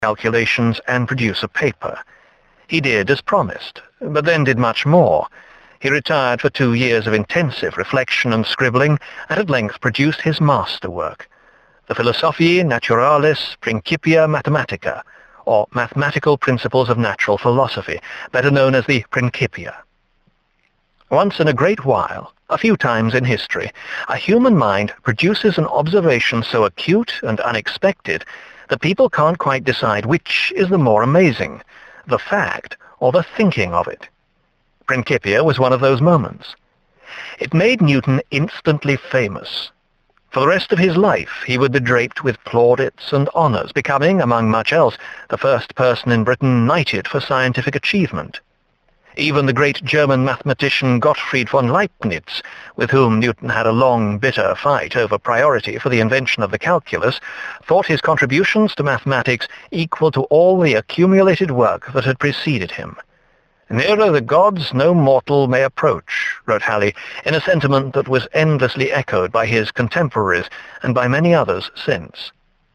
calculations and produce a paper. He did as promised, but then did much more. He retired for 2 years of intensive reflection and scribbling, and at length produced his masterwork, the Philosophiae Naturalis Principia Mathematica, or Mathematical Principles of Natural Philosophy, better known as the Principia. Once in a great while, a few times in history, a human mind produces an observation so acute and unexpected that people can't quite decide which is the more amazing, the fact or the thinking of it. Principia was one of those moments. It made Newton instantly famous. For the rest of his life he would be draped with plaudits and honours, becoming, among much else, the first person in Britain knighted for scientific achievement. Even the great German mathematician Gottfried von Leibniz, with whom Newton had a long, bitter fight over priority for the invention of the calculus, thought his contributions to mathematics equal to all the accumulated work that had preceded him. "Nearer the gods no mortal may approach," wrote Halley, in a sentiment that was endlessly echoed by his contemporaries and by many others since.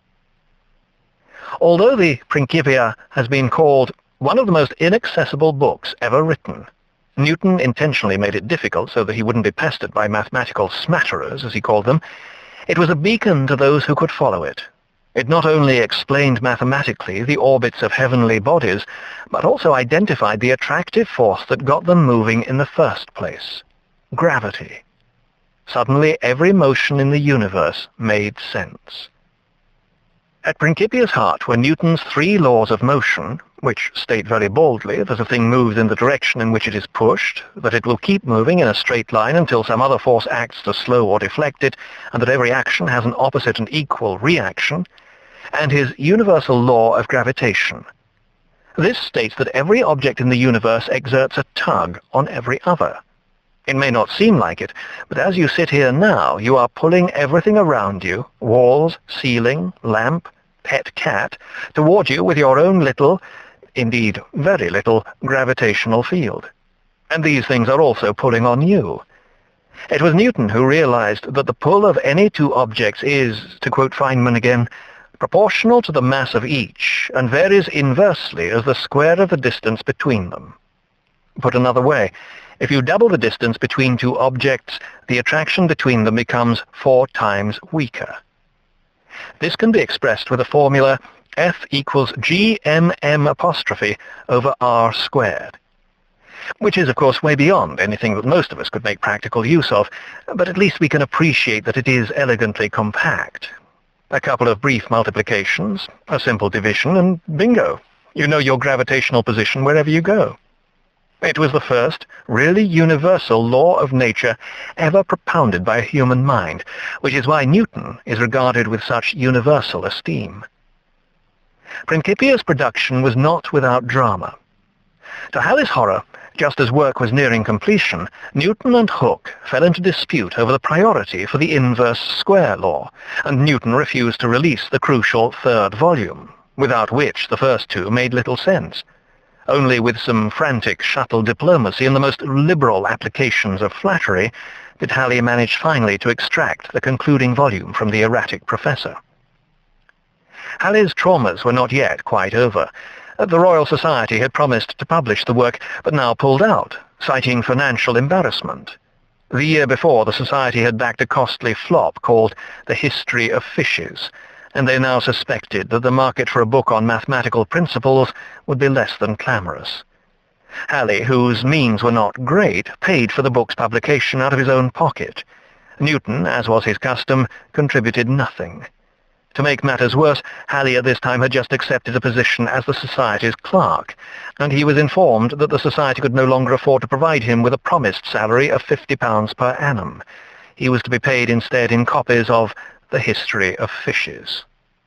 Although the Principia has been called one of the most inaccessible books ever written, Newton intentionally made it difficult so that he wouldn't be pestered by mathematical smatterers, as he called them. It was a beacon to those who could follow it. It not only explained mathematically the orbits of heavenly bodies, but also identified the attractive force that got them moving in the first place: gravity. Suddenly every motion in the universe made sense. At Principia's heart were Newton's 3 laws of motion, which state very boldly that a thing moves in the direction in which it is pushed, that it will keep moving in a straight line until some other force acts to slow or deflect it, and that every action has an opposite and equal reaction, and his universal law of gravitation. This states that every object in the universe exerts a tug on every other. It may not seem like it, but as you sit here now, you are pulling everything around you, walls, ceiling, lamp, pet cat, toward you with your own little, indeed very little, gravitational field. And these things are also pulling on you. It was Newton who realized that the pull of any 2 objects is, to quote Feynman again, proportional to the mass of each, and varies inversely as the square of the distance between them. Put another way, if you double the distance between 2 objects, the attraction between them becomes 4 times weaker. This can be expressed with a formula F equals GMM' over R squared, which is, of course, way beyond anything that most of us could make practical use of, but at least we can appreciate that it is elegantly compact. A couple of brief multiplications, a simple division, and bingo! You know your gravitational position wherever you go. It was the first really universal law of nature ever propounded by a human mind, which is why Newton is regarded with such universal esteem. Principia's production was not without drama. To Halley's horror, just as work was nearing completion, Newton and Hooke fell into dispute over the priority for the inverse square law, and Newton refused to release the crucial 3rd volume, without which the first 2 made little sense. Only with some frantic shuttle diplomacy and the most liberal applications of flattery did Halley manage finally to extract the concluding volume from the erratic professor. Halley's traumas were not yet quite over. The Royal Society had promised to publish the work, but now pulled out, citing financial embarrassment. The year before, the Society had backed a costly flop called The History of Fishes, and they now suspected that the market for a book on mathematical principles would be less than clamorous. Halley, whose means were not great, paid for the book's publication out of his own pocket. Newton, as was his custom, contributed nothing. To make matters worse, Halley at this time had just accepted a position as the Society's clerk, and he was informed that the Society could no longer afford to provide him with a promised salary of £50 per annum. He was to be paid instead in copies of The History of Fishes.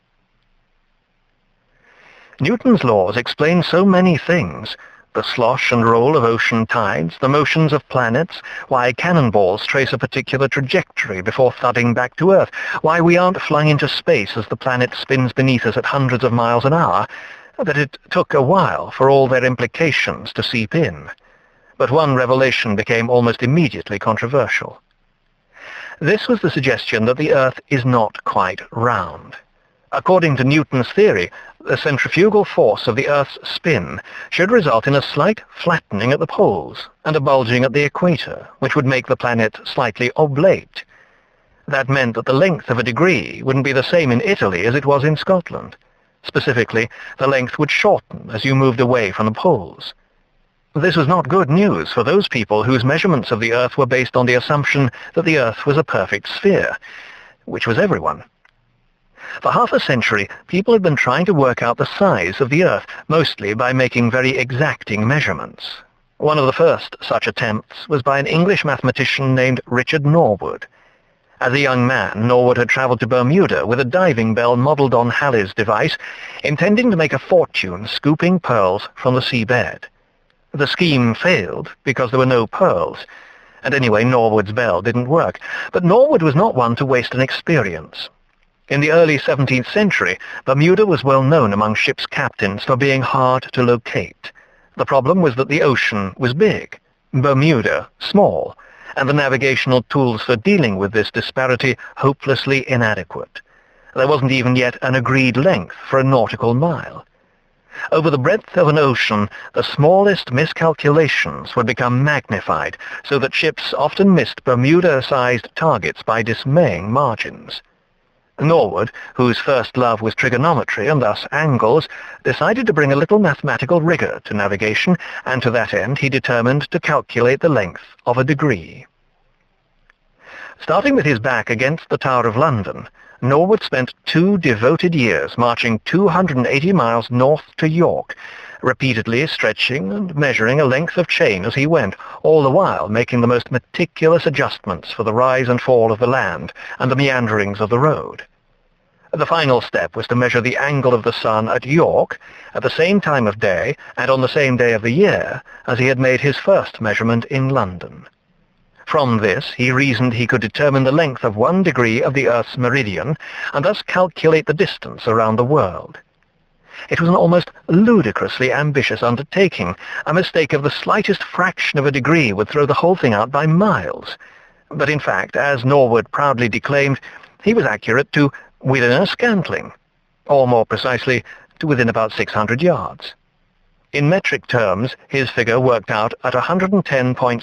Newton's laws explain so many things: the slosh and roll of ocean tides, the motions of planets, why cannonballs trace a particular trajectory before thudding back to Earth, why we aren't flung into space as the planet spins beneath us at hundreds of miles an hour, that it took a while for all their implications to seep in. But one revelation became almost immediately controversial. This was the suggestion that the Earth is not quite round. According to Newton's theory, The centrifugal force of the Earth's spin should result in a slight flattening at the poles and a bulging at the equator, which would make the planet slightly oblate. That meant that the length of a degree wouldn't be the same in Italy as it was in Scotland. Specifically, the length would shorten as you moved away from the poles. This was not good news for those people whose measurements of the Earth were based on the assumption that the Earth was a perfect sphere, which was everyone. For half a century, people had been trying to work out the size of the Earth, mostly by making very exacting measurements. One of the first such attempts was by an English mathematician named Richard Norwood. As a young man, Norwood had travelled to Bermuda with a diving bell modelled on Halley's device, intending to make a fortune scooping pearls from the seabed. The scheme failed because there were no pearls, and anyway, Norwood's bell didn't work. But Norwood was not one to waste an experience. In the early 17th century, Bermuda was well known among ship's captains for being hard to locate. The problem was that the ocean was big, Bermuda small, and the navigational tools for dealing with this disparity hopelessly inadequate. There wasn't even yet an agreed length for a nautical mile. Over the breadth of an ocean, the smallest miscalculations would become magnified, so that ships often missed Bermuda-sized targets by dismaying margins. Norwood, whose first love was trigonometry and thus angles, decided to bring a little mathematical rigor to navigation, and to that end he determined to calculate the length of a degree. Starting with his back against the Tower of London, Norwood spent 2 devoted years marching 280 miles north to York, repeatedly stretching and measuring a length of chain as he went, all the while making the most meticulous adjustments for the rise and fall of the land and the meanderings of the road. The final step was to measure the angle of the sun at York at the same time of day and on the same day of the year as he had made his first measurement in London. From this, he reasoned he could determine the length of 1 degree of the Earth's meridian, and thus calculate the distance around the world. It was an almost ludicrously ambitious undertaking. A mistake of the slightest fraction of a degree would throw the whole thing out by miles. But in fact, as Norwood proudly declaimed, he was accurate to within a scantling, or more precisely, to within about 600 yards. In metric terms, his figure worked out at 110.6